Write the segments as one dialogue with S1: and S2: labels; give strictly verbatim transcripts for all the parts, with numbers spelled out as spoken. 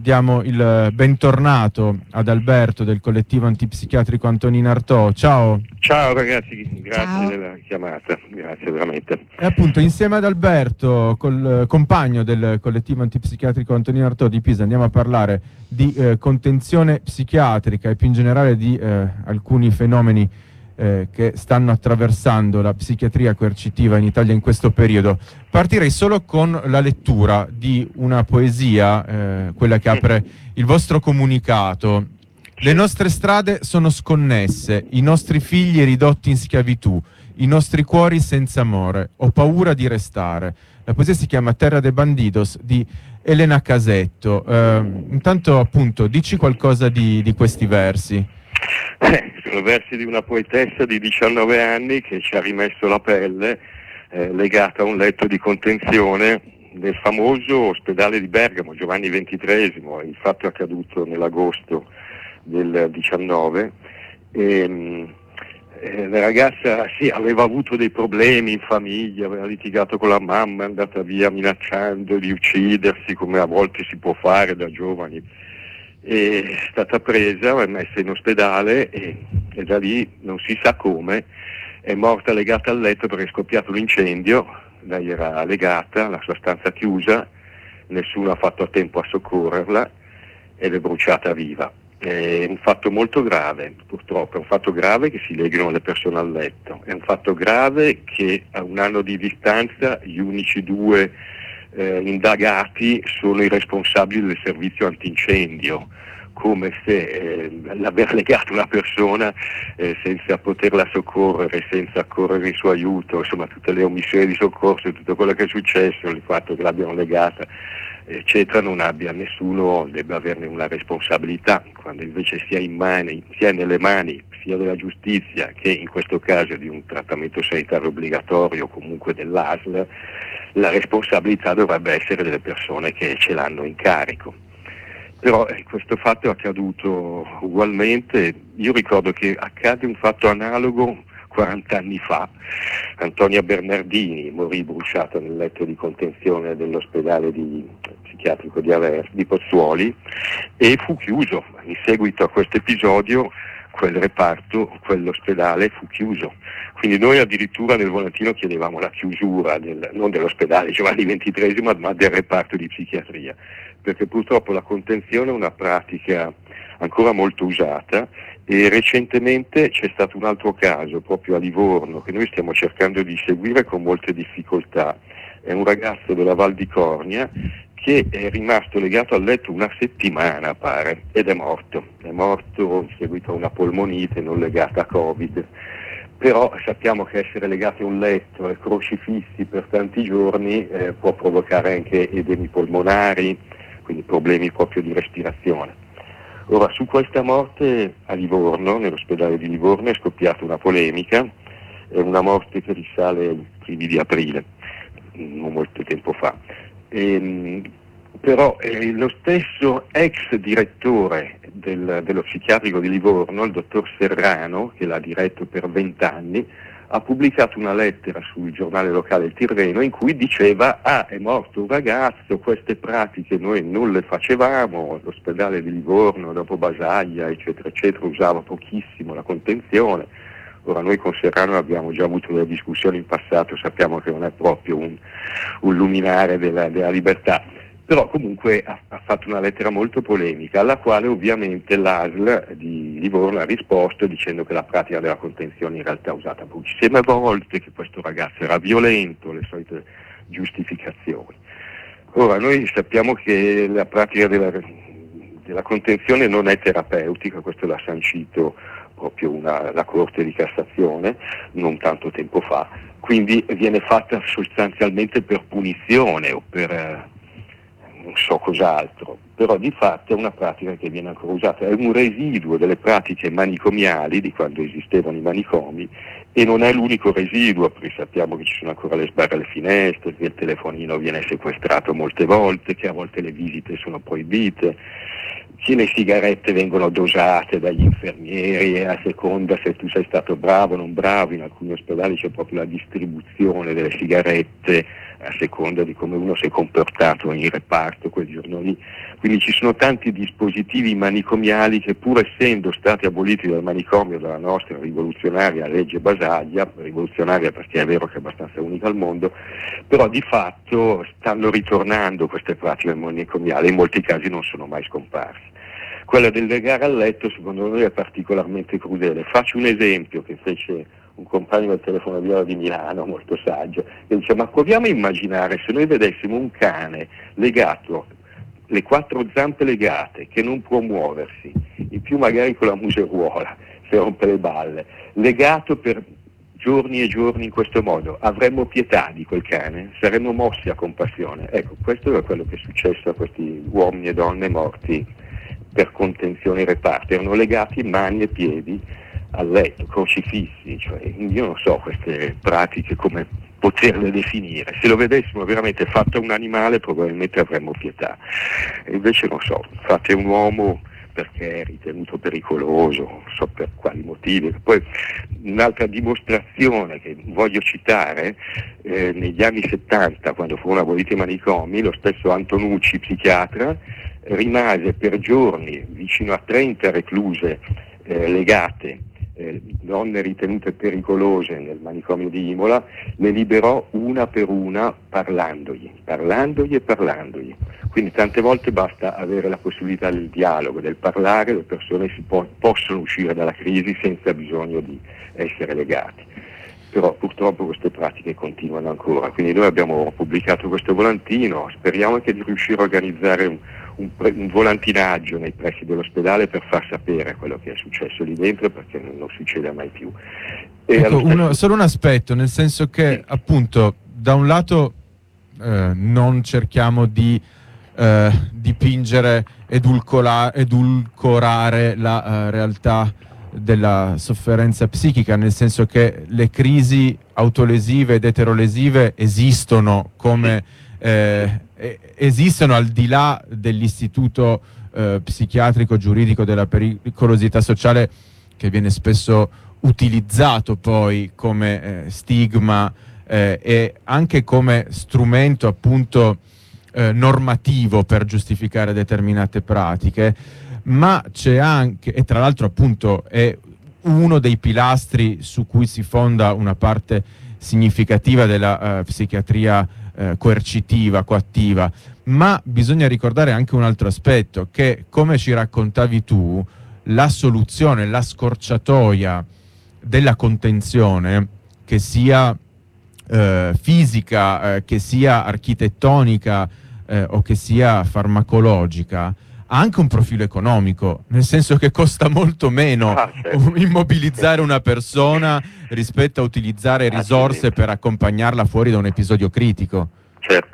S1: diamo il bentornato ad Alberto del collettivo antipsichiatrico Antonino Artaud. Ciao.
S2: Ciao ragazzi, grazie
S3: Ciao.
S2: della chiamata, grazie veramente.
S1: E appunto insieme ad Alberto, col compagno del collettivo antipsichiatrico Antonino Artaud di Pisa, andiamo a parlare di eh, contenzione psichiatrica e più in generale di eh, alcuni fenomeni eh, che stanno attraversando la psichiatria coercitiva in Italia in questo periodo. Partirei solo con la lettura di una poesia, eh, quella che apre il vostro comunicato. Le nostre strade sono sconnesse, i nostri figli ridotti in schiavitù, i nostri cuori senza amore, ho paura di restare. La poesia si chiama Terra de Bandidos di Elena Casetto. Eh, intanto appunto dici qualcosa di, di questi versi.
S2: Eh, sono versi di una poetessa di diciannove anni che ci ha rimesso la pelle eh, legata a un letto di contenzione nel famoso ospedale di Bergamo, Giovanni ventitreesimo. Il fatto è accaduto nell'agosto del diciannove. E, eh, la ragazza sì, aveva avuto dei problemi in famiglia, aveva litigato con la mamma, è andata via minacciando di uccidersi, come a volte si può fare da giovani. È stata presa, è messa in ospedale e, e da lì non si sa come è morta legata al letto perché è scoppiato un incendio. Lei era legata, la sua stanza chiusa, nessuno ha fatto a tempo a soccorrerla ed è bruciata viva. È un fatto molto grave, purtroppo, è un fatto grave che si leghino le persone al letto, è un fatto grave che a un anno di distanza gli unici due eh, indagati sono i responsabili del servizio antincendio, come se eh, l'aver legato una persona eh, senza poterla soccorrere, senza correre in suo aiuto, insomma tutte le omissioni di soccorso, tutto quello che è successo, il fatto che l'abbiano legata eccetera, non abbia nessuno, debba averne una responsabilità, quando invece sia in mani, sia nelle mani sia della giustizia che in questo caso di un trattamento sanitario obbligatorio o comunque dell'A S L, la responsabilità dovrebbe essere delle persone che ce l'hanno in carico. Però eh, questo fatto è accaduto ugualmente. Io ricordo che accade un fatto analogo quaranta anni fa. Antonia Bernardini morì bruciata nel letto di contenzione dell'ospedale di, psichiatrico di, Aver, di Pozzuoli e fu chiuso. In seguito a questo episodio quel reparto, quell'ospedale fu chiuso. Quindi noi addirittura nel volantino chiedevamo la chiusura del, non dell'ospedale Giovanni ventitreesimo, ma del reparto di psichiatria, perché purtroppo la contenzione è una pratica ancora molto usata e recentemente c'è stato un altro caso proprio a Livorno che noi stiamo cercando di seguire con molte difficoltà. È un ragazzo della Val di Cornia che è rimasto legato al letto una settimana pare ed è morto, è morto in seguito a una polmonite non legata a Covid. Però sappiamo che essere legati a un letto e crocifissi per tanti giorni eh, può provocare anche edemi polmonari, quindi problemi proprio di respirazione. Ora, su questa morte a Livorno, nell'ospedale di Livorno, è scoppiata una polemica, è una morte che risale ai primi di aprile, non molto tempo fa. E, però eh, lo stesso ex direttore del, dello psichiatrico di Livorno, il dottor Serrano, che l'ha diretto per vent'anni, ha pubblicato una lettera sul giornale locale Il Tirreno in cui diceva ah è morto un ragazzo, queste pratiche noi non le facevamo, l'ospedale di Livorno dopo Basaglia eccetera eccetera usava pochissimo la contenzione. Ora noi con Serrano abbiamo già avuto delle discussioni in passato, sappiamo che non è proprio un, un luminare della, della libertà, però comunque ha, ha fatto una lettera molto polemica alla quale ovviamente l'A S L di Livorno ha risposto dicendo che la pratica della contenzione in realtà è usata pochissime volte, che questo ragazzo era violento, le solite giustificazioni. Ora noi sappiamo che la pratica della, della contenzione non è terapeutica, questo l'ha sancito proprio una, la Corte di Cassazione non tanto tempo fa, quindi viene fatta sostanzialmente per punizione o per eh, non so cos'altro, però di fatto è una pratica che viene ancora usata, è un residuo delle pratiche manicomiali di quando esistevano i manicomi e non è l'unico residuo, perché sappiamo che ci sono ancora le sbarre alle finestre, che il telefonino viene sequestrato molte volte, che a volte le visite sono proibite, che le sigarette vengono dosate dagli infermieri e a seconda se tu sei stato bravo o non bravo, in alcuni ospedali c'è proprio la distribuzione delle sigarette a seconda di come uno si è comportato in reparto quel giorno lì. Quindi ci sono tanti dispositivi manicomiali che, pur essendo stati aboliti dal manicomio dalla nostra rivoluzionaria legge Basaglia, rivoluzionaria perché è vero che è abbastanza unica al mondo, però di fatto stanno ritornando queste pratiche manicomiali, in molti casi non sono mai scomparsi. Quella del legare al letto secondo noi è particolarmente crudele. Faccio un esempio che fece un compagno del telefono viola di Milano, molto saggio, che dice: ma proviamo a immaginare se noi vedessimo un cane legato, le quattro zampe legate, che non può muoversi, in più magari con la museruola, se rompe le balle, legato per giorni e giorni in questo modo, avremmo pietà di quel cane? Saremmo mossi a compassione? Ecco, questo è quello che è successo a questi uomini e donne morti per contenzione ai reparti, erano legati mani e piedi al letto, crocifissi, cioè io non so queste pratiche come poterle definire. Se lo vedessimo veramente fatto un animale probabilmente avremmo pietà, e invece non so, fate un uomo perché è ritenuto pericoloso, non so per quali motivi. Poi un'altra dimostrazione che voglio citare, eh, negli anni settanta, quando furono aboliti i manicomi, lo stesso Antonucci, psichiatra, rimase per giorni vicino a trenta recluse eh, legate, eh, donne ritenute pericolose nel manicomio di Imola, le liberò una per una parlandogli, parlandogli e parlandogli. Quindi tante volte basta avere la possibilità del dialogo, del parlare, le persone si po- possono uscire dalla crisi senza bisogno di essere legati. Però purtroppo queste pratiche continuano ancora, quindi noi abbiamo pubblicato questo volantino, speriamo anche di riuscire a organizzare un, un, pre- un volantinaggio nei pressi dell'ospedale per far sapere quello che è successo lì dentro, perché non, non succede mai più. E
S1: ecco,
S2: stesso...
S1: uno, solo un aspetto, nel senso che sì, appunto da un lato eh, non cerchiamo di eh, dipingere, edulcola- edulcorare la uh, realtà della sofferenza psichica, nel senso che le crisi autolesive ed eterolesive esistono come eh, esistono al di là dell'istituto eh, psichiatrico giuridico della pericolosità sociale, che viene spesso utilizzato poi come eh, stigma eh, e anche come strumento appunto eh, normativo per giustificare determinate pratiche. Ma c'è anche, e tra l'altro appunto è uno dei pilastri su cui si fonda una parte significativa della uh, psichiatria uh, coercitiva, coattiva, ma bisogna ricordare anche un altro aspetto, che come ci raccontavi tu, la soluzione, la scorciatoia della contenzione, che sia uh, fisica, uh, che sia architettonica uh, o che sia farmacologica, ha anche un profilo economico, nel senso che costa molto meno
S2: ah, certo.
S1: immobilizzare una persona rispetto a utilizzare risorse per accompagnarla fuori da un episodio critico.
S2: Certo.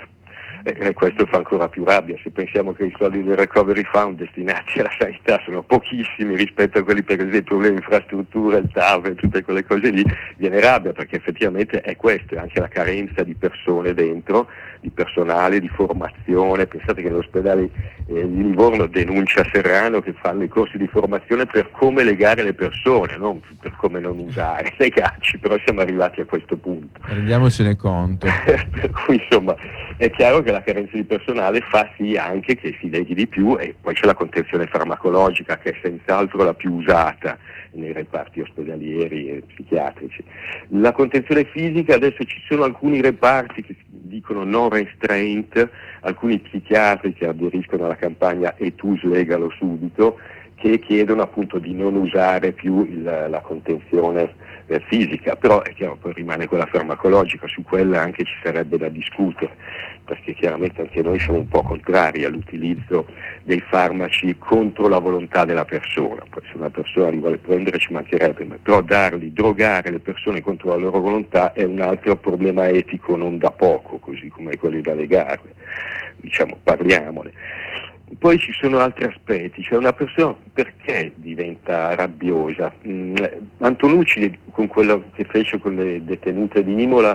S2: E questo fa ancora più rabbia, se pensiamo che i soldi del Recovery Fund destinati alla sanità sono pochissimi rispetto a quelli per esempio le infrastrutture, il T A V e tutte quelle cose lì, viene rabbia, perché effettivamente è questo, è anche la carenza di persone dentro, di personale, di formazione. Pensate che l'ospedale eh, di Livorno denuncia Serrano che fanno i corsi di formazione per come legare le persone, non per come non usare, legarci, però siamo arrivati a questo punto.
S1: Rendiamocene conto.
S2: Per cui insomma è chiaro che la carenza di personale fa sì anche che si leghi di più, e poi c'è la contenzione farmacologica, che è senz'altro la più usata nei reparti ospedalieri e psichiatrici. La contenzione fisica, adesso ci sono alcuni reparti che dicono no restraint, alcuni psichiatri che aderiscono alla campagna E tu slegalo subito, che chiedono appunto di non usare più il, la contenzione eh, fisica, però è chiaro, poi rimane quella farmacologica, su quella anche ci sarebbe da discutere, perché chiaramente anche noi siamo un po' contrari all'utilizzo dei farmaci contro la volontà della persona. Poi se una persona li vuole prendere ci mancherebbe, però darli, drogare le persone contro la loro volontà è un altro problema etico non da poco, così come quelli da legare, diciamo, parliamone. Poi ci sono altri aspetti, cioè una persona perché diventa rabbiosa? Mm, Antonucci, con quello che fece con le detenute di Imola,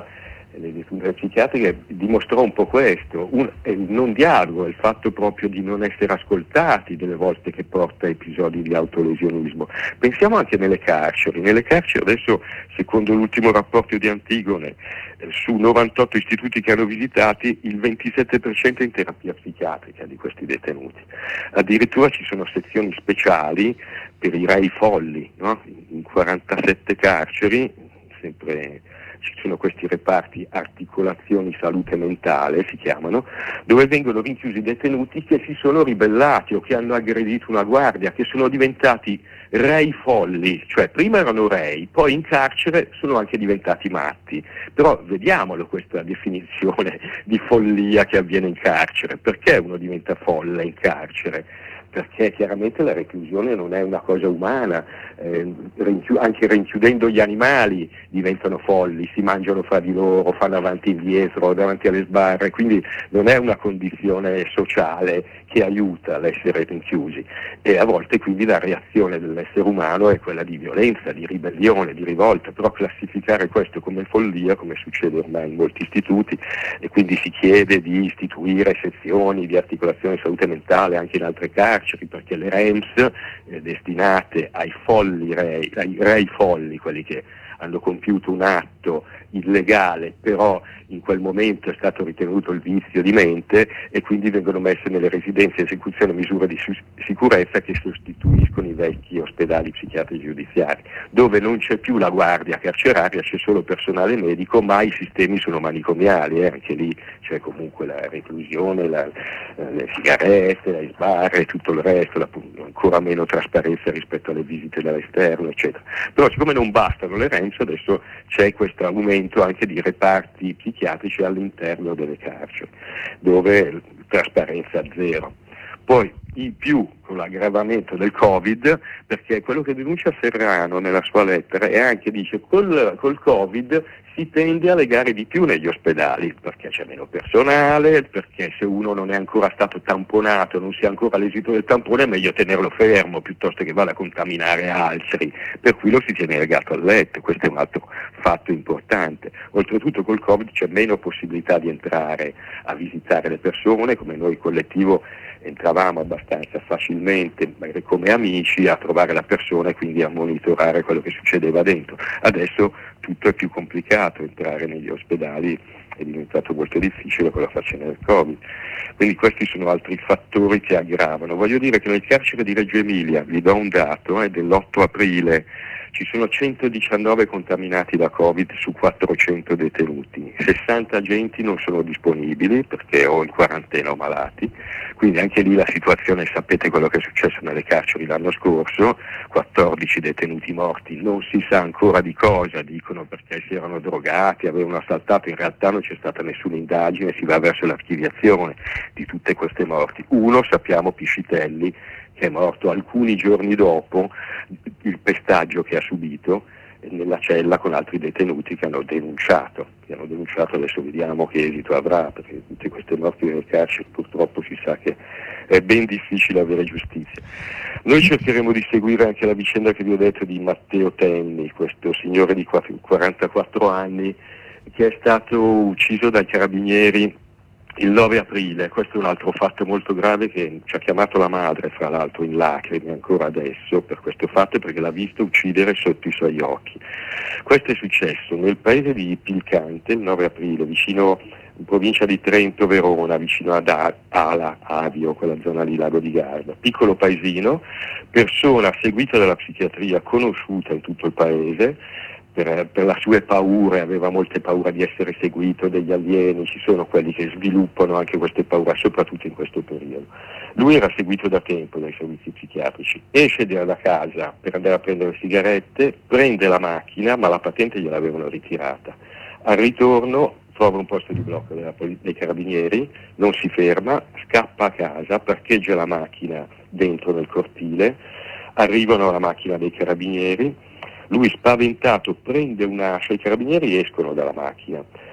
S2: le detenute psichiatriche dimostrò un po' questo, un, il non dialogo, il fatto proprio di non essere ascoltati delle volte che porta a episodi di autolesionismo. Pensiamo anche nelle carceri, nelle carceri adesso secondo l'ultimo rapporto di Antigone eh, su novantotto istituti che hanno visitati il ventisette per cento è in terapia psichiatrica di questi detenuti, addirittura ci sono sezioni speciali per i rei folli, no? In quarantasette carceri, sempre ci sono questi reparti articolazioni salute mentale, si chiamano, dove vengono rinchiusi detenuti che si sono ribellati o che hanno aggredito una guardia, che sono diventati rei folli, cioè prima erano rei, poi in carcere sono anche diventati matti. Però vediamolo questa definizione di follia che avviene in carcere. Perché uno diventa folle in carcere? Perché chiaramente la reclusione non è una cosa umana, eh, rinchi- anche rinchiudendo gli animali diventano folli, si mangiano fra di loro, fanno avanti e indietro davanti alle sbarre, quindi non è una condizione sociale che aiuta l'essere rinchiusi, e a volte quindi la reazione dell'essere umano è quella di violenza, di ribellione, di rivolta, però classificare questo come follia, come succede ormai in molti istituti, e quindi si chiede di istituire sezioni di articolazione salute mentale anche in altre carceri, perché le R E M S eh, destinate ai folli rei, ai rei folli, quelli che hanno compiuto un atto illegale, però in quel momento è stato ritenuto il vizio di mente, e quindi vengono messe nelle residenze di esecuzione misure di su- sicurezza che sostituiscono i vecchi ospedali psichiatrici giudiziari, dove non c'è più la guardia carceraria, c'è solo personale medico, ma i sistemi sono manicomiali, eh? Anche lì c'è comunque la reclusione, la, le sigarette, le sbarre, tutto il resto, la, ancora meno trasparenza rispetto alle visite dall'esterno, eccetera. Però siccome non bastano le R E M S, adesso c'è questo aumento anche di reparti psichiatrici all'interno delle carceri, dove trasparenza zero. Poi in più con l'aggravamento del Covid, perché quello che denuncia Serrano nella sua lettera è anche, dice, col, col Covid si tende a legare di più negli ospedali, perché c'è meno personale, perché se uno non è ancora stato tamponato, non si ha ancora l'esito del tampone, è meglio tenerlo fermo piuttosto che vada a contaminare altri, per cui lo si tiene legato al letto. Questo è un altro fatto importante. Oltretutto col Covid c'è meno possibilità di entrare a visitare le persone, come noi collettivo entravamo abbastanza facilmente, magari come amici, a trovare la persona e quindi a monitorare quello che succedeva dentro. Adesso tutto è più complicato, entrare negli ospedali è diventato molto difficile con la faccenda del Covid. Quindi questi sono altri fattori che aggravano. Voglio dire che nel carcere di Reggio Emilia, vi do un dato, è dell'otto aprile, ci sono centodiciannove contaminati da Covid su quattrocento detenuti, sessanta agenti non sono disponibili perché o in quarantena o malati, quindi anche lì la situazione, sapete quello che è successo nelle carceri l'anno scorso, quattordici detenuti morti, non si sa ancora di cosa, dicono perché si erano drogati, avevano assaltato, in realtà non c'è stata nessuna indagine, si va verso l'archiviazione di tutte queste morti. Uno, sappiamo, Piscitelli, che è morto alcuni giorni dopo il pestaggio che ha subito nella cella con altri detenuti che hanno denunciato, che hanno denunciato, adesso vediamo che esito avrà, perché tutte queste morti nel carcere purtroppo si sa che è ben difficile avere giustizia. Noi cercheremo di seguire anche la vicenda che vi ho detto di Matteo Tenni, questo signore di quarantaquattro anni che è stato ucciso dai carabinieri il nove aprile. Questo è un altro fatto molto grave che ci ha chiamato la madre, fra l'altro, in lacrime ancora adesso per questo fatto, perché l'ha visto uccidere sotto i suoi occhi. Questo è successo nel paese di Pilcante il nove aprile, vicino in provincia di Trento Verona, vicino ad Ala, Avio, quella zona lì, Lago di Garda. Piccolo paesino, persona seguita dalla psichiatria, conosciuta in tutto il paese, Per, per le sue paure, aveva molte paure di essere seguito dagli alieni, ci sono quelli che sviluppano anche queste paure, soprattutto in questo periodo. Lui era seguito da tempo dai servizi psichiatrici, esce da casa per andare a prendere sigarette, prende la macchina, ma la patente gliel'avevano ritirata. Al ritorno trova un posto di blocco della pol- dei carabinieri, non si ferma, scappa a casa, parcheggia la macchina dentro nel cortile, arrivano alla macchina dei carabinieri. Lui spaventato prende un'ascia, i carabinieri escono dalla macchina,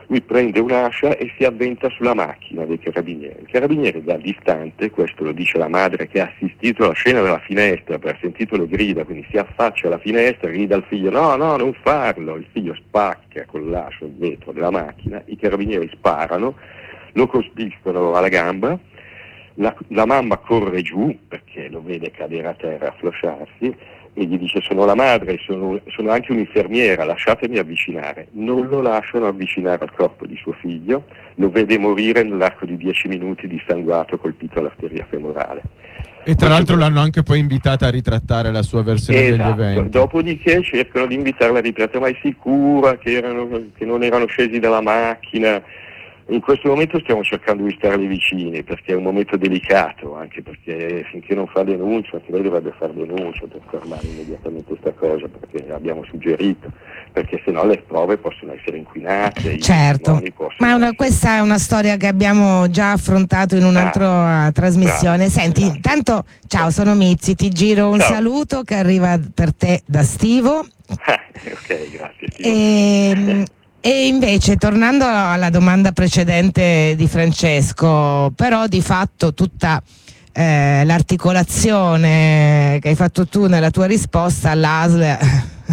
S2: lui prende un'ascia e si avventa sulla macchina dei carabinieri. Il carabiniere da distante, questo lo dice la madre che ha assistito alla scena dalla finestra, per sentito le grida, quindi si affaccia alla finestra, grida al figlio no, no, non farlo, il figlio spacca con l'ascia il vetro della macchina, i carabinieri sparano, lo colpiscono alla gamba, la, la mamma corre giù perché lo vede cadere a terra, flosciarsi, e gli dice sono la madre, sono, sono anche un'infermiera, lasciatemi avvicinare. Non lo lasciano avvicinare al corpo di suo figlio, lo vede morire nell'arco di dieci minuti dissanguato, colpito all'arteria femorale.
S1: E tra l'altro l'hanno anche poi invitata a ritrattare la sua versione
S2: esatto.
S1: degli eventi.
S2: Dopodiché cercano di invitarla a ritrattare, ma è sicura che, erano, che non erano scesi dalla macchina? In questo momento stiamo cercando di starli vicini perché è un momento delicato, anche perché finché non fa denuncia, anche lei dovrebbe fare denuncia per fermare immediatamente questa cosa, perché l'abbiamo suggerito, perché sennò le prove possono essere inquinate.
S3: Certo, ma una,
S2: essere...
S3: questa è una storia che abbiamo già affrontato in un'altra ah, trasmissione. Bravo, Senti, esatto. Intanto ciao, sono Mizzi, ti giro un ciao. saluto che arriva per te da Stivo.
S2: Ah, ok, grazie Stivo.
S3: E, E invece, tornando alla domanda precedente di Francesco, però di fatto tutta eh, l'articolazione che hai fatto tu nella tua risposta all'A S L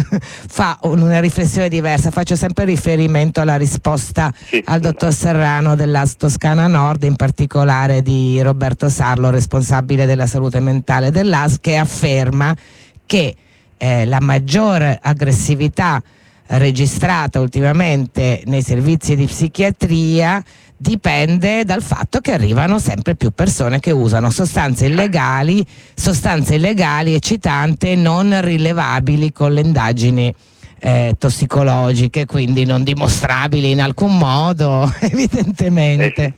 S3: fa una riflessione diversa. Faccio sempre riferimento alla risposta sì, al dottor Serrano dell'A S L Toscana Nord, in particolare di Roberto Sarlo, responsabile della salute mentale dell'A S L, che afferma che eh, la maggior aggressività registrata ultimamente nei servizi di psichiatria dipende dal fatto che arrivano sempre più persone che usano sostanze illegali, sostanze illegali eccitanti non rilevabili con le indagini eh, tossicologiche, quindi non dimostrabili in alcun modo, evidentemente.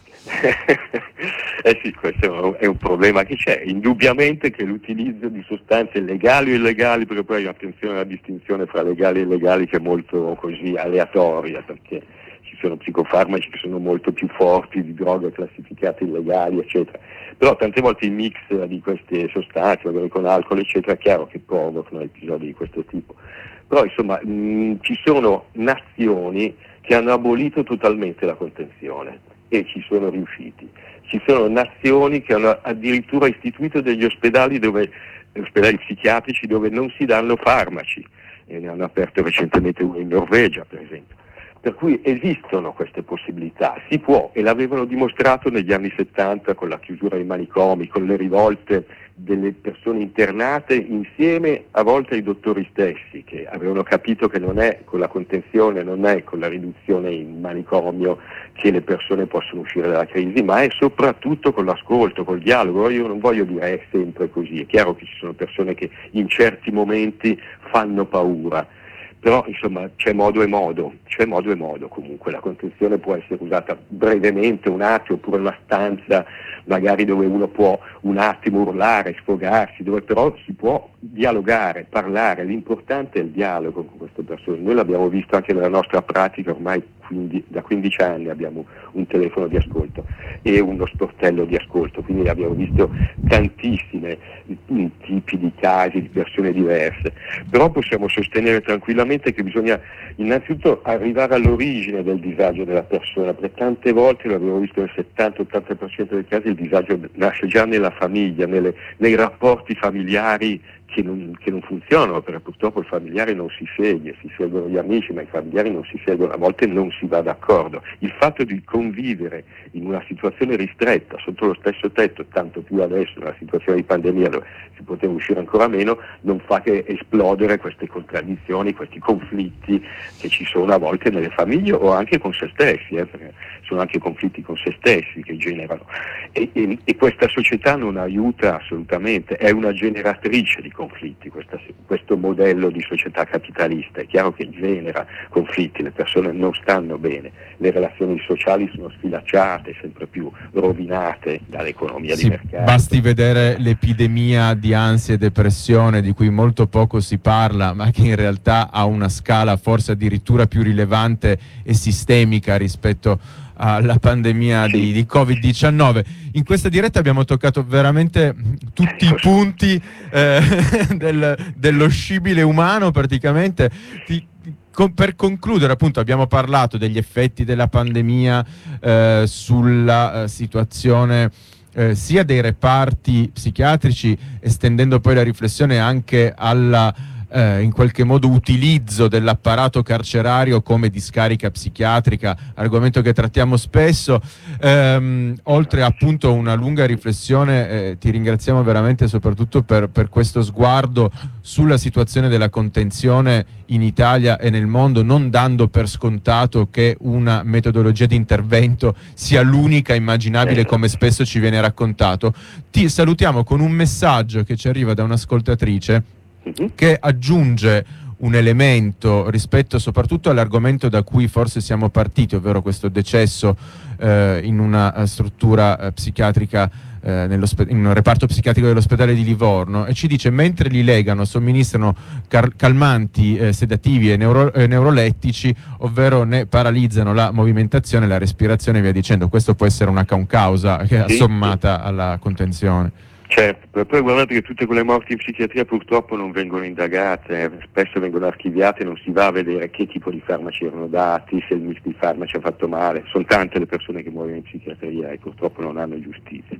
S2: Eh sì, questo è un problema che c'è, indubbiamente che l'utilizzo di sostanze legali o illegali, perché poi attenzione alla distinzione fra legali e illegali che è molto così aleatoria, perché ci sono psicofarmaci che sono molto più forti di droghe classificate illegali, eccetera. Però tante volte il mix di queste sostanze, magari con alcol, eccetera, è chiaro che provocano episodi di questo tipo. Però insomma mh, ci sono nazioni che hanno abolito totalmente la contenzione e ci sono riusciti. Ci sono nazioni che hanno addirittura istituito degli ospedali dove, ospedali psichiatrici dove non si danno farmaci, e ne hanno aperto recentemente uno in Norvegia, per esempio. Per cui esistono queste possibilità, si può, e l'avevano dimostrato negli anni settanta con la chiusura dei manicomi, con le rivolte delle persone internate insieme a volte ai dottori stessi, che avevano capito che non è con la contenzione, non è con la riduzione in manicomio che le persone possono uscire dalla crisi, ma è soprattutto con l'ascolto, col dialogo. Io non voglio dire è sempre così, è chiaro che ci sono persone che in certi momenti fanno paura, però insomma c'è modo e modo, c'è modo e modo comunque, la contenzione può essere usata brevemente, un attimo, oppure una stanza magari dove uno può un attimo urlare, sfogarsi, dove però si può dialogare, parlare, l'importante è il dialogo con queste persone. Noi l'abbiamo visto anche nella nostra pratica, ormai quindi, da quindici anni abbiamo un telefono di ascolto e uno sportello di ascolto, quindi abbiamo visto tantissimi tipi di casi, di persone diverse, però possiamo sostenere tranquillamente che bisogna innanzitutto arrivare all'origine del disagio della persona, perché tante volte, l'abbiamo visto nel settanta ottanta per cento dei casi, il disagio nasce già nella famiglia, nelle, nei rapporti familiari che non, che non funzionano, perché purtroppo il familiare non si sceglie, si scelgono gli amici, ma i familiari non si scelgono, a volte non si va d'accordo. Il fatto di convivere in una situazione ristretta, sotto lo stesso tetto, tanto più adesso nella situazione di pandemia dove si poteva uscire ancora meno, non fa che esplodere queste contraddizioni, questi conflitti che ci sono a volte nelle famiglie o anche con se stessi, eh, perché sono anche conflitti con se stessi che generano. E, e, e questa società non aiuta assolutamente, è una generatrice di conflitti, questa, questo modello di società capitalista è chiaro che genera conflitti, le persone non stanno bene, le relazioni sociali sono sfilacciate, sempre più rovinate dall'economia
S1: sì,
S2: di mercato.
S1: Basti vedere l'epidemia di ansia e depressione di cui molto poco si parla, ma che in realtà ha una scala forse addirittura più rilevante e sistemica rispetto alla pandemia di, di covid diciannove. In questa diretta abbiamo toccato veramente tutti i punti eh, del, dello scibile umano praticamente. Ti, con, per concludere, appunto, abbiamo parlato degli effetti della pandemia eh, sulla eh, situazione eh, sia dei reparti psichiatrici, estendendo poi la riflessione anche alla Eh, in qualche modo utilizzo dell'apparato carcerario come discarica psichiatrica, argomento che trattiamo spesso, ehm, oltre appunto una lunga riflessione. Eh, ti ringraziamo veramente soprattutto per, per questo sguardo sulla situazione della contenzione in Italia e nel mondo, non dando per scontato che una metodologia di intervento sia l'unica immaginabile come spesso ci viene raccontato. Ti salutiamo con un messaggio che ci arriva da un'ascoltatrice che aggiunge un elemento rispetto soprattutto all'argomento da cui forse siamo partiti, ovvero questo decesso eh, in una uh, struttura uh, psichiatrica, eh, nello in un reparto psichiatrico dell'ospedale di Livorno, e ci dice: mentre li legano, somministrano calmanti, eh, sedativi e neuro eh, neurolettici, ovvero ne paralizzano la movimentazione, la respirazione e via dicendo. Questo può essere una causa che è sommata alla contenzione.
S2: Certo, poi guardate che tutte quelle morti in psichiatria purtroppo non vengono indagate, eh, spesso vengono archiviate, non si va a vedere che tipo di farmaci erano dati, se il mix di farmaci ha fatto male. Sono tante le persone che muoiono in psichiatria e purtroppo non hanno giustizia.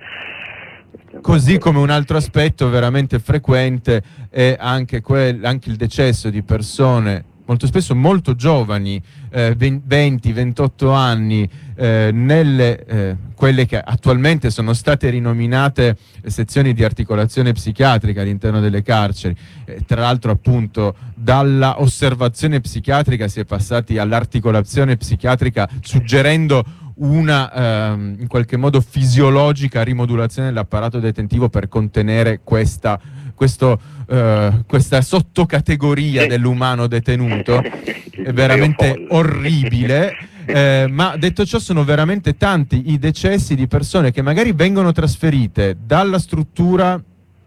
S1: Così come un altro aspetto veramente frequente è anche, quel, anche il decesso di persone molto spesso molto giovani, eh, venti ventotto anni, eh, nelle eh, quelle che attualmente sono state rinominate sezioni di articolazione psichiatrica all'interno delle carceri. Eh, tra l'altro, appunto, dalla osservazione psichiatrica si è passati all'articolazione psichiatrica, suggerendo una ehm, in qualche modo fisiologica rimodulazione dell'apparato detentivo per contenere questa, questo, eh, questa sottocategoria dell'umano detenuto. È veramente orribile. Eh, ma detto ciò, sono veramente tanti i decessi di persone che magari vengono trasferite dalla struttura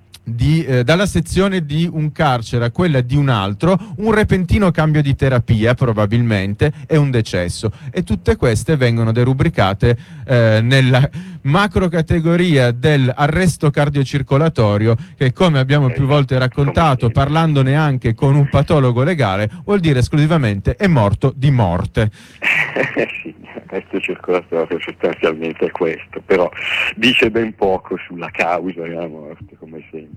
S1: Di, eh, dalla sezione di un carcere a quella di un altro, un repentino cambio di terapia probabilmente e un decesso, e tutte queste vengono derubricate eh, nella macro categoria dell'arresto cardiocircolatorio, che, come abbiamo più volte raccontato, parlandone anche con un patologo legale, vuol dire esclusivamente è morto di morte.
S2: Sì, l'arresto circolatorio sostanzialmente è questo, però dice ben poco sulla causa della morte, come sempre.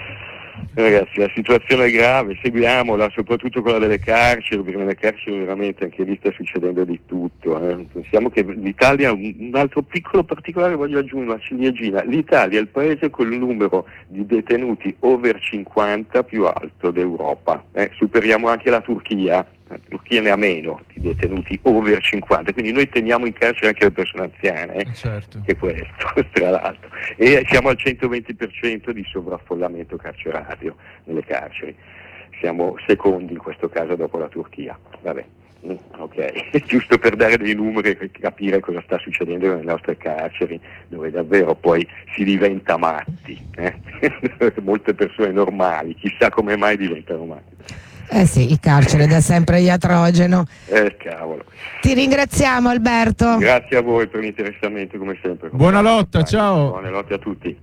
S2: Ragazzi, la situazione è grave, seguiamola, soprattutto quella delle carceri, perché nelle carceri veramente anche lì sta succedendo di tutto. Eh. Pensiamo che l'Italia, un altro piccolo particolare voglio aggiungere, una ciliegina, l'Italia è il paese con il numero di detenuti over cinquanta più alto d'Europa, eh. Superiamo anche la Turchia. La Turchia ne ha meno di detenuti over cinquanta, quindi noi teniamo in carcere anche le persone anziane, eh?
S1: Certo.
S2: Che questo, tra l'altro, e siamo al centoventi per cento di sovraffollamento carcerario nelle carceri, siamo secondi in questo caso dopo la Turchia. Vabbè, mm, ok, giusto per dare dei numeri e capire cosa sta succedendo nelle nostre carceri, dove davvero poi si diventa matti, eh? Molte persone normali, chissà come mai diventano matti.
S3: Eh sì, il carcere da sempre iatrogeno.
S2: Eh cavolo.
S3: Ti ringraziamo, Alberto.
S2: Grazie a voi per l'interessamento come sempre.
S1: Buona lotta, ciao.
S2: Buone lotte a tutti.